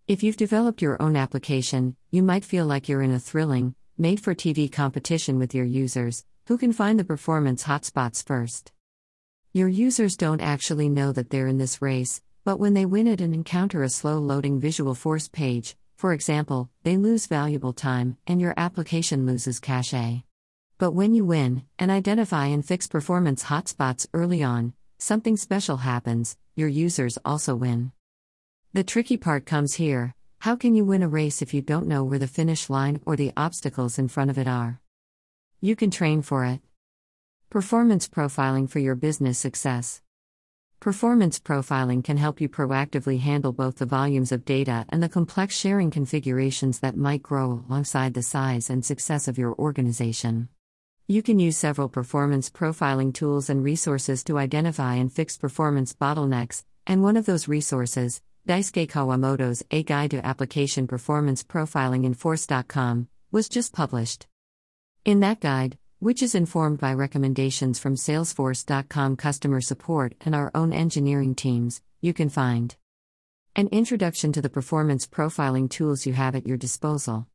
If you've developed your own application, you might feel like you're in a thrilling, made-for-TV competition with your users, who can find the performance hotspots first. Your users don't actually know that they're in this race, but when they win it and encounter a slow-loading Visualforce page, for example, they lose valuable time, and your application loses cache. But when you win, and identify and fix performance hotspots early on, something special happens: your users also win. The tricky part comes here: how can you win a race if you don't know where the finish line or the obstacles in front of it are? You can train for it. Performance profiling for your business success. Performance profiling can help you proactively handle both the volumes of data and the complex sharing configurations that might grow alongside the size and success of your organization. You can use several performance profiling tools and resources to identify and fix performance bottlenecks, and one of those resources, Daisuke Kawamoto's A Guide to Application Performance Profiling in Force.com, was just published. In that guide, which is informed by recommendations from Salesforce.com customer support and our own engineering teams, you can find an introduction to the performance profiling tools you have at your disposal,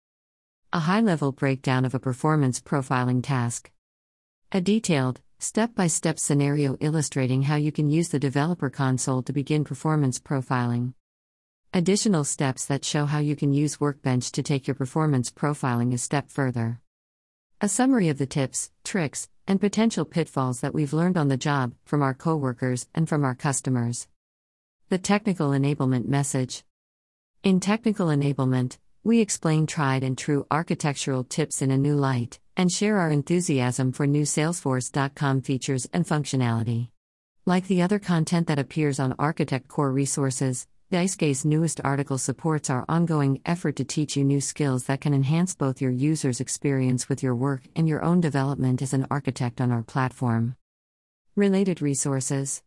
a high-level breakdown of a performance profiling task, a detailed, step-by-step scenario illustrating how you can use the developer console to begin performance profiling, additional steps that show how you can use Workbench to take your performance profiling a step further, a summary of the tips, tricks, and potential pitfalls that we've learned on the job, from our coworkers and from our customers. The technical enablement message. In technical enablement, we explain tried and true architectural tips in a new light, and share our enthusiasm for new Salesforce.com features and functionality. Like the other content that appears on Architect Core Resources, Daisuke's newest article supports our ongoing effort to teach you new skills that can enhance both your users' experience with your work and your own development as an architect on our platform. Related resources: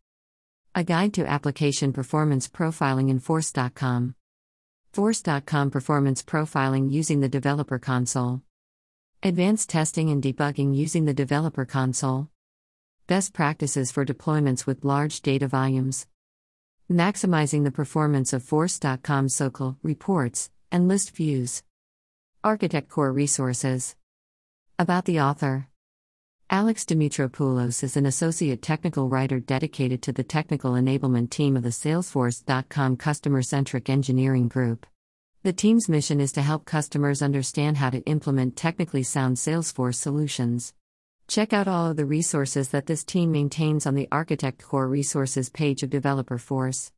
A Guide to Application Performance Profiling in Force.com. Force.com Performance Profiling using the Developer Console. Advanced Testing and Debugging using the Developer Console. Best Practices for Deployments with Large Data Volumes. Maximizing the performance of Force.com SOCL, reports, and list views. Architect Core Resources. About the author. Alex Dimitropoulos is an associate technical writer dedicated to the technical enablement team of the Salesforce.com customer-centric engineering group. The team's mission is to help customers understand how to implement technically sound Salesforce solutions. Check out all of the resources that this team maintains on the Architect Core Resources page of Developer Force.